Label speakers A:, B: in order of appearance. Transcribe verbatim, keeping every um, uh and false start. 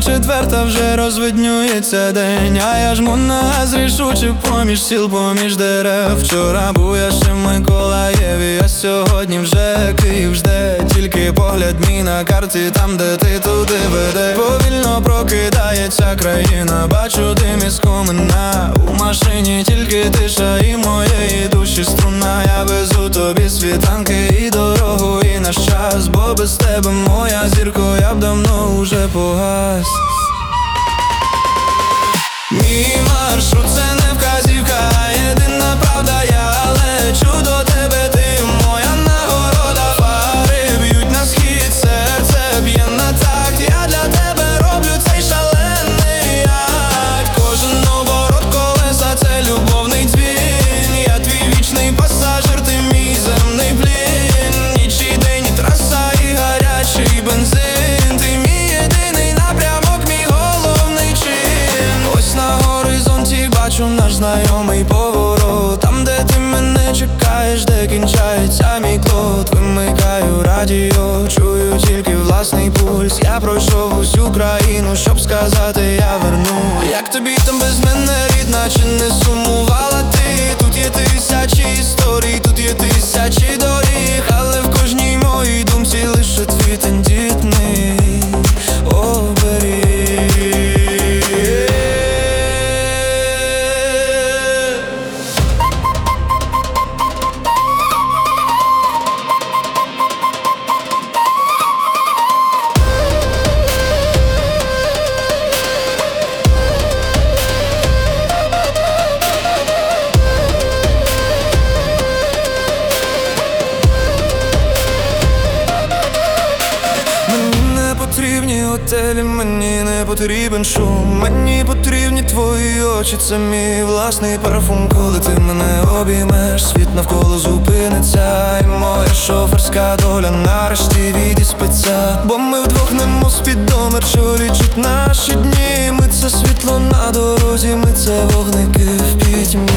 A: четверта вже розвиднюється день, а я жму на газ рішуче поміж сіл, поміж дерев. Вчора був я ще в Миколаєві, а сьогодні вже Київ жде. Тільки погляд мій на карті, там де ти, туди веде. Повільно прокидається країна, бачу дим із комина. У машині тільки тиша і моєї душі струна. Я везу тобі світанки і дорогу, і наш час, бо без тебе, моя зірко, я б давно уже погас. Мій маршрут — це не вказівка, а єдина правда. Я лечу до тебе, ти моя нагорода. Фари б'ють на схід, серце б'є на такт. Я для тебе роблю цей шалений акт. Кожен оборот колеса — це любовний дзвін. Я твій вічний пасажир, ти мій земний плін. Ніч і день, і траса, і гарячий бензин. Ти мій єдиний напрямок, мій головний чин. Ось на горизонті бачу наш знайомий поворот. Там, де ти мене чекаєш, де кінчається мій клод. Вимикаю радіо, чую тільки власний пульс. Я пройшов усю країну, щоб сказати, я верну. Як тобі там без мене, рідна, чи не сумувала ти? Тут є тисячі історій, тут є тисячі доріг, але в кожній моїй думці лише твій тендітний оберіг. Потрібні готелі, мені не потрібен шум. Мені потрібні твої очі, це мій власний парфум. Коли ти мене обіймеш, світ навколо зупиниться, і моя шоферська доля нарешті відіспиться. Бо ми вдвох немов спідометр, що лічить наші дні. Ми — це світло на дорозі, ми — це вогники в пітьмі.